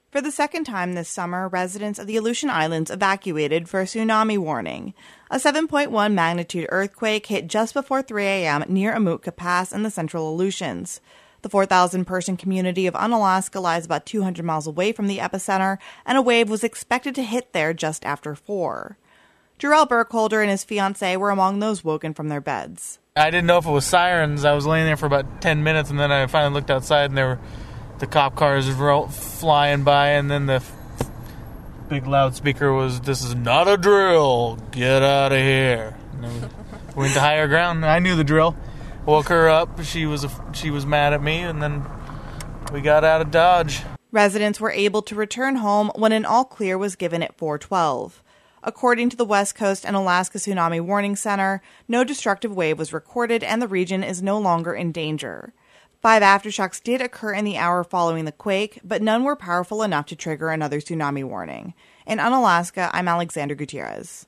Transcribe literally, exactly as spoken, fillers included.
For the second time this summer, residents of the Aleutian Islands evacuated for a tsunami warning. A seven point one magnitude earthquake hit just before three a.m. near Amutka Pass in the central Aleutians. The four thousand person community of Unalaska lies about two hundred miles away from the epicenter, and a wave was expected to hit there just after four. Jarrell Burkholder and his fiancée were among those woken from their beds. I didn't know if it was sirens. I was laying there for about ten minutes, and then I finally looked outside, and there were the cop cars were flying by, and then the big loudspeaker was, "This is not a drill. Get out of here." And then we went to higher ground. I knew the drill. Woke her up. She was she was mad at me, and then we got out of Dodge. Residents were able to return home when an all clear was given at four twelve. According to the West Coast and Alaska Tsunami Warning Center, no destructive wave was recorded and the region is no longer in danger. Five aftershocks did occur in the hour following the quake, but none were powerful enough to trigger another tsunami warning. In Unalaska, I'm Alexander Gutierrez.